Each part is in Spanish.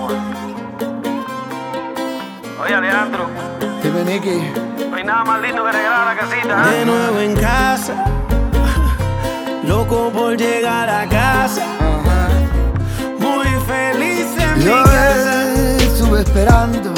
Oye, Alejandro. Dime, Nicky. No hay nada más lindo que regalar a la casita. De nuevo en casa, loco por llegar a casa. Muy feliz en mi casa. Estuve esperando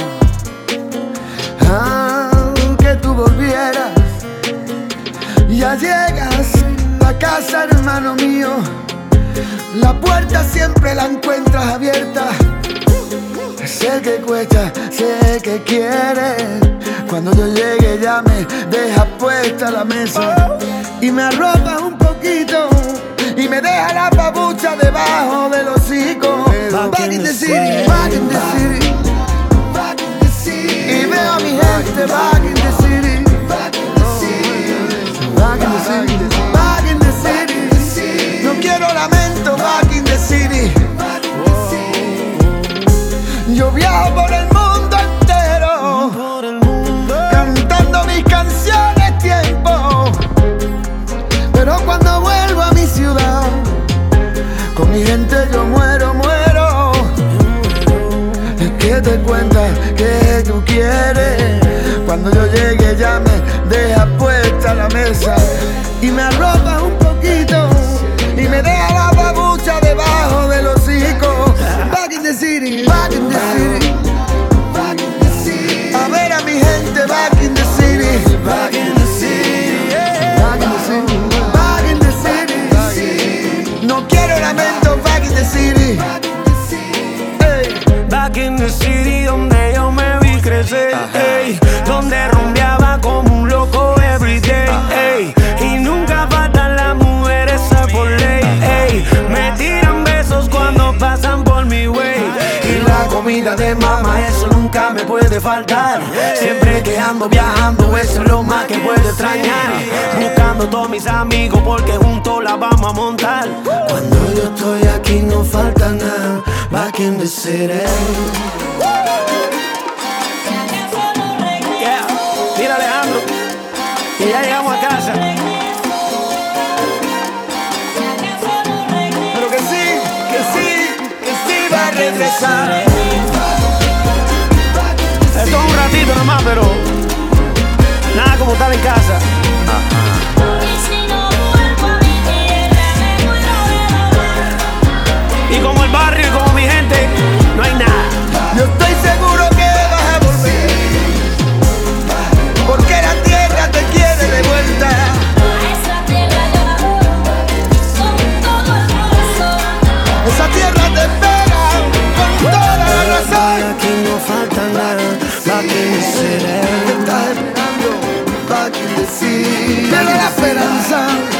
que tú volvieras. Ya llegas a casa, hermano mío. La puerta siempre la encuentras abierta. Sé que cuesta, sé que quieres. Cuando yo llegue ya me dejas puesta la mesa y me arropas un poquito y me dejas la papucha debajo del hocico. Back in the city, back in the city, back in the city. Y veo a mi gente back in the city, back in the city, back in the city, back in the city. No quiero lamento, back in the city. Yo viajo por el mundo entero, cantando mis canciones tiempo. Pero cuando vuelvo a mi ciudad, con mi gente yo muero, muero. Es que te cuentas que tú quieres. Cuando yo llegue ya me dejas puesta la mesa y me arropas un poquito y me deja la babucha debajo del hocico. Back in the city, back in the city, back in the city. A ver a mi gente, back in the city, back in the city, back in the city, back in the city. No quiero lamento, back in the city, back in the city, donde yo me vi crecer, ey, donde rumbeaba como un loco everyday, ey, y nunca faltan las mujeres a por ley, ey, me tiran besos cuando pasan por mi way, y la comida de mamá, eso nunca me puede faltar. Siempre que ando viajando, eso es lo más que puedo extrañar. Buscando todos mis amigos porque juntos la vamos a montar. Cuando yo estoy aquí no falta nada. Back in the city. Yeah, mira Alejandro, y ya llegamos a casa. pero que sí va a regresar. Esto es un ratito nomás, pero nada como estar en casa. Y como el barrio y como mi gente, no hay nada. Yo estoy seguro que vas a volver, porque la tierra te quiere de vuelta. Esa tierra te espera con toda la razón. Aquí no falta nada. Back in the city. ¿Qué estás esperando? Back in the city. Pero la esperanza